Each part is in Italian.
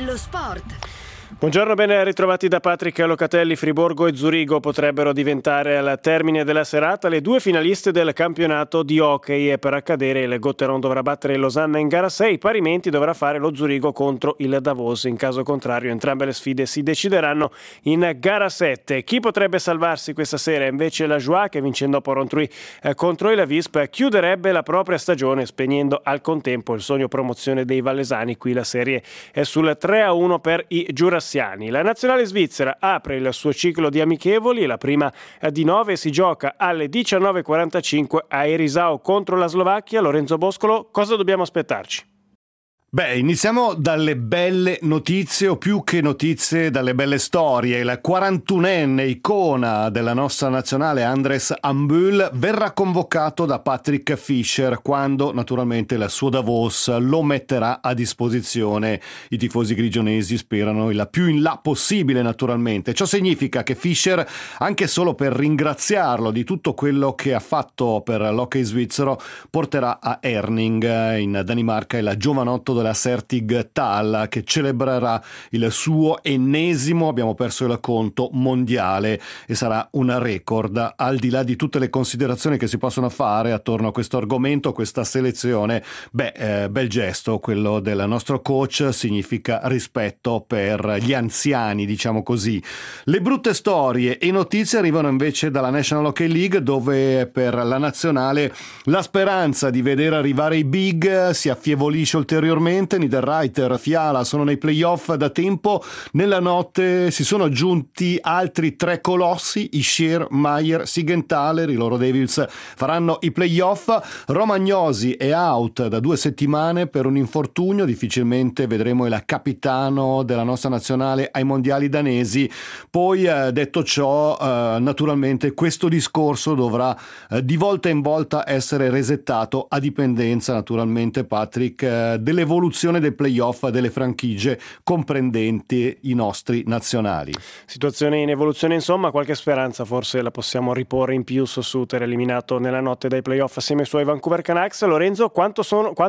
Lo sport. Buongiorno, ben ritrovati da Patrick Locatelli. Friburgo e Zurigo potrebbero diventare al termine della serata le due finaliste del campionato di hockey e per accadere il Gotteron dovrà battere il Losanna in gara 6, parimenti dovrà fare lo Zurigo contro il Davos. In caso contrario entrambe le sfide si decideranno in gara 7. Chi potrebbe salvarsi questa sera? Invece la Joie, che vincendo a Porrentruy contro il Visp chiuderebbe la propria stagione spegnendo al contempo il sogno promozione dei vallesani. Qui la serie è sul 3-1 per i giurassiani. La nazionale svizzera apre il suo ciclo di amichevoli, la prima di 9 si gioca alle 19:45 a Erisau contro la Slovacchia. Lorenzo Boscolo, cosa dobbiamo aspettarci? Iniziamo dalle belle notizie, o più che notizie, dalle belle storie. Il 41enne icona della nostra nazionale, Andres Ambühl, verrà convocato da Patrick Fischer quando naturalmente il suo Davos lo metterà a disposizione. I tifosi grigionesi sperano il più in là possibile, naturalmente. Ciò significa che Fischer, anche solo per ringraziarlo di tutto quello che ha fatto per l'hockey svizzero, porterà a Herning in Danimarca il giovanotto della Sertig Tal, che celebrerà il suo ennesimo, abbiamo perso il conto, mondiale, e sarà un record. Al di là di tutte le considerazioni che si possono fare attorno a questo argomento, questa selezione, bel gesto quello del nostro coach, significa rispetto per gli anziani, diciamo così. Le brutte storie e notizie arrivano invece dalla National Hockey League, dove per la nazionale la speranza di vedere arrivare i big si affievolisce ulteriormente. Niederreiter, Fiala sono nei playoff da tempo. Nella notte si sono aggiunti altri tre colossi, Ischier, Maier, Sigenthaler. I loro Devils faranno i playoff. Romagnosi è out da 2 settimane per un infortunio, difficilmente vedremo il capitano della nostra nazionale ai mondiali danesi. Poi detto ciò, naturalmente questo discorso dovrà di volta in volta essere resettato a dipendenza, naturalmente, Patrick, dell'evoluzione dei playoff delle franchigie comprendenti i nostri nazionali. Situazione in evoluzione, insomma. Qualche speranza forse la possiamo riporre in più su Suter, eliminato nella notte dai playoff assieme ai suoi Vancouver Canucks. Lorenzo, quanto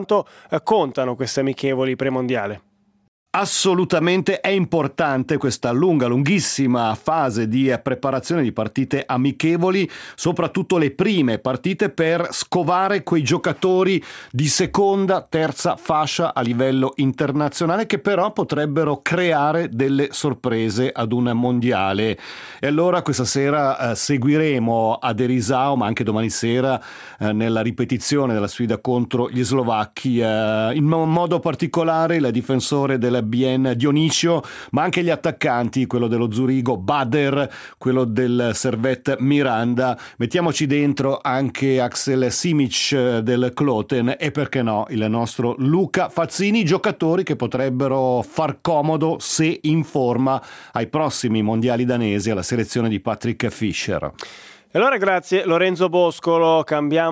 contano queste amichevoli premondiale? Assolutamente è importante questa lunghissima fase di preparazione di partite amichevoli, soprattutto le prime partite, per scovare quei giocatori di seconda, terza fascia a livello internazionale che però potrebbero creare delle sorprese ad un mondiale. E allora questa sera seguiremo ad Erisau, ma anche domani sera nella ripetizione della sfida contro gli slovacchi, in modo particolare il difensore del Bien Dionisio, ma anche gli attaccanti, quello dello Zurigo Bader, quello del Servette Miranda. Mettiamoci dentro anche Axel Simic del Kloten e, perché no, il nostro Luca Fazzini, giocatori che potrebbero far comodo, se in forma, ai prossimi mondiali danesi, alla selezione di Patrick Fischer. Allora grazie Lorenzo Boscolo.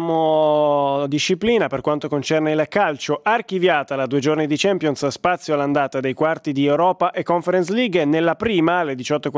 Cambiamo disciplina per quanto concerne il calcio. Archiviata la 2 giorni di Champions, spazio all'andata dei quarti di Europa e Conference League. Nella prima, alle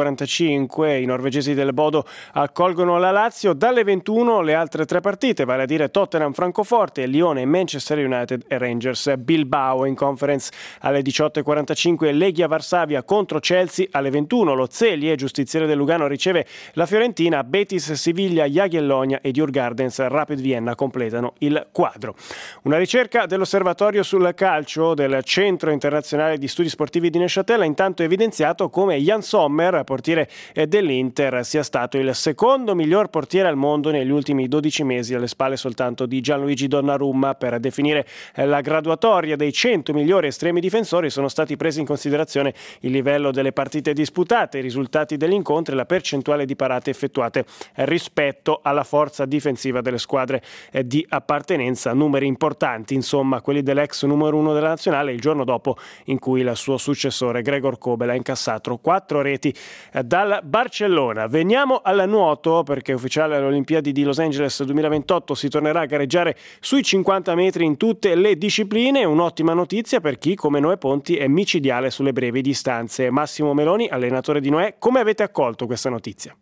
18:45, i norvegesi del Bodo accolgono la Lazio. Dalle 21 le altre 3 partite, vale a dire Tottenham Francoforte, Lione, Manchester United e Rangers Bilbao. In Conference alle 18:45 Legia Varsavia contro Chelsea. Alle 21 lo Zelie, giustiziere del Lugano, riceve la Fiorentina. Betis Siviglia, Jagiellonia ed Djurgardens Rapid Vienna completano il quadro. Una ricerca dell'Osservatorio sul calcio del Centro Internazionale di Studi Sportivi di Neuchâtel ha intanto evidenziato come Jan Sommer, portiere dell'Inter, sia stato il secondo miglior portiere al mondo negli ultimi 12 mesi, alle spalle soltanto di Gianluigi Donnarumma. Per definire la graduatoria dei 100 migliori estremi difensori sono stati presi in considerazione il livello delle partite disputate, i risultati degli incontri e la percentuale di parate effettuate rispetto alla forza difensiva delle squadre di appartenenza. Numeri importanti, insomma, quelli dell'ex numero 1 della nazionale, il giorno dopo in cui il suo successore Gregor Kobel ha incassato 4 reti dal Barcellona. Veniamo al nuoto, perché è ufficiale alle Olimpiadi di Los Angeles 2028 si tornerà a gareggiare sui 50 metri in tutte le discipline. Un'ottima notizia per chi, come Noè Ponti, è micidiale sulle brevi distanze. Massimo Meloni, allenatore di Noè, come avete accolto questa notizia?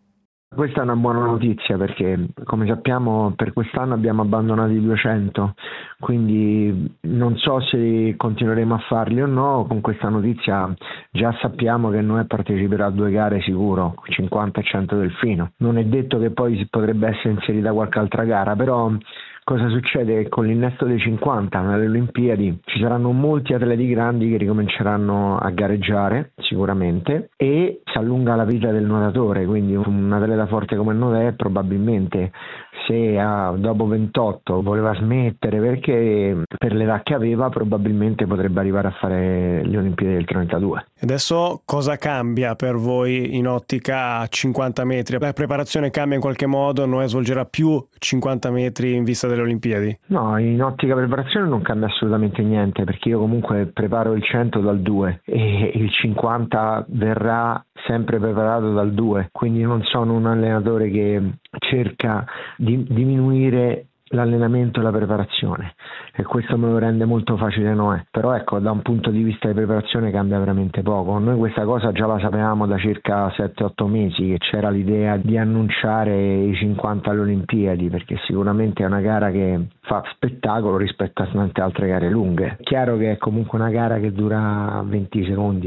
Questa è una buona notizia perché, come sappiamo, per quest'anno abbiamo abbandonato i 200, quindi non so se continueremo a farli o no. Con questa notizia già sappiamo che Noè parteciperà a 2 gare sicuro, 50 e 100 delfino. Non è detto che poi potrebbe essere inserita qualche altra gara, però cosa succede? Con l'innesto dei 50 alle Olimpiadi ci saranno molti atleti grandi che ricominceranno a gareggiare sicuramente, e si allunga la vita del nuotatore, quindi un atleta forte come Noè probabilmente, se dopo 28 voleva smettere perché per l'età che aveva, probabilmente potrebbe arrivare a fare le Olimpiadi del 32. Adesso cosa cambia per voi in ottica a 50 metri? La preparazione cambia in qualche modo? Noè svolgerà più 50 metri in vista delle Olimpiadi? No, in ottica preparazione non cambia assolutamente niente, perché io comunque preparo il 100 dal 2 e il 50 verrà sempre preparato dal 2, quindi non sono un allenatore che cerca di diminuire l'allenamento e la preparazione, e questo me lo rende molto facile Noè. Però ecco, da un punto di vista di preparazione cambia veramente poco. Noi questa cosa già la sapevamo da circa 7-8 mesi, che c'era l'idea di annunciare i 50 alle Olimpiadi, perché sicuramente è una gara che fa spettacolo rispetto a tante altre gare lunghe. È chiaro che è comunque una gara che dura 20 secondi,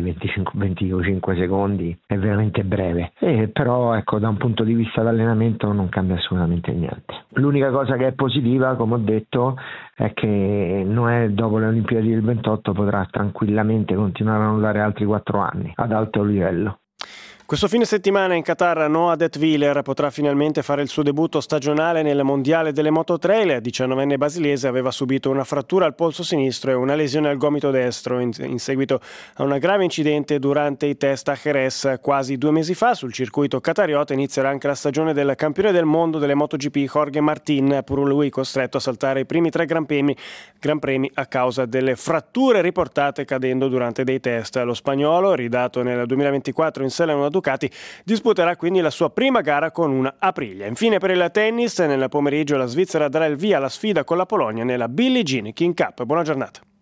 25 secondi, è veramente breve, però ecco, da un punto di vista di allenamento non cambia assolutamente niente. L'unica cosa che è positiva, come ho detto, è che Noè dopo le Olimpiadi del 28 potrà tranquillamente continuare a annullare altri 4 anni ad alto livello. Questo fine settimana in Qatar Noah Detwiler potrà finalmente fare il suo debutto stagionale nel mondiale delle mototrail. Il 19enne basilese aveva subito una frattura al polso sinistro e una lesione al gomito destro in seguito a un grave incidente durante i test a Jerez quasi 2 mesi fa. Sul circuito qatariota inizierà anche la stagione del campione del mondo delle MotoGP Jorge Martin, pur lui costretto a saltare i primi 3 Gran Premi a causa delle fratture riportate cadendo durante dei test. Lo spagnolo, ridato nel 2024 in sella a una Ducati, disputerà quindi la sua prima gara con una Aprilia. Infine, per il tennis, nel pomeriggio la Svizzera darà il via alla sfida con la Polonia nella Billie Jean King Cup. Buona giornata.